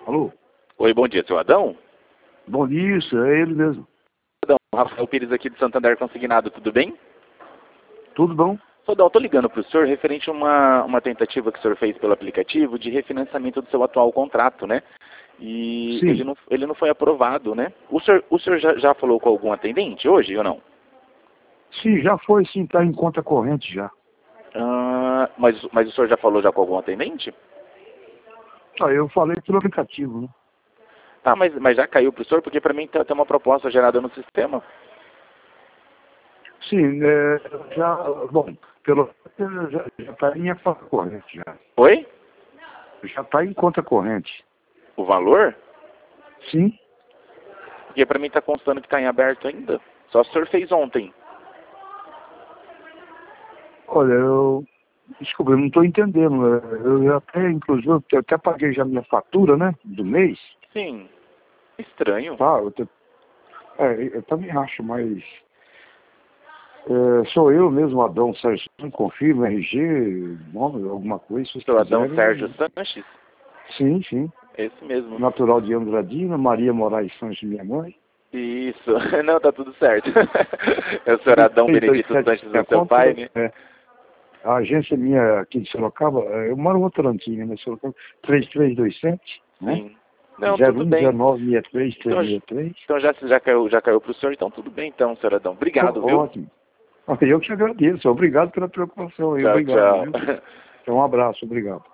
Alô? Oi, bom dia, seu Adão? Bom dia, isso, é ele mesmo. Adão, Rafael Pires aqui de Santander Consignado, tudo bem? Tudo bom? Seu Adão, estou ligando para o senhor referente a uma tentativa que o senhor fez pelo aplicativo de refinanciamento do seu atual contrato, né? E Sim. ele não foi aprovado, né? O senhor já falou com algum atendente hoje ou não? Sim, já foi, sim, tá em conta corrente já. Mas o senhor já falou já com algum atendente? Eu falei pelo aplicativo, né? Ah, mas já caiu para o senhor? Porque para mim tem uma proposta gerada no sistema. Sim, já, bom, já tá em conta corrente já. Oi? Já tá em conta corrente. O valor? Sim. Porque para mim está constando que está em aberto ainda. Só se o senhor fez ontem. Olha, desculpa, eu não estou entendendo. Eu já até, inclusive, eu até paguei já minha fatura, né, do mês. Sim. Estranho. Tá, eu também acho, mas sou eu mesmo, Adão Sérgio, confirmo, RG, nome, alguma coisa, se vocês Seu Adão quiserem. Sérgio Sanches? Sim, sim. Esse mesmo. Natural de Andradina, Maria Moraes Sanches, minha mãe. Isso. Não, tá tudo certo. É o senhor Adão Benedito 327 Sanches, minha o seu conta. pai, né? A agência minha aqui de Sorocaba, eu moro em Votorantim, né, Sorocaba, 3327, né? Sim. Não, tudo bem. 011963 Então, 363. então já caiu pro senhor, então tudo bem então, senhor Adão. Obrigado, viu? Ótimo. Eu que agradeço. Obrigado pela preocupação aí. Tchau, Obrigado, tchau. viu? Então, um abraço. Obrigado.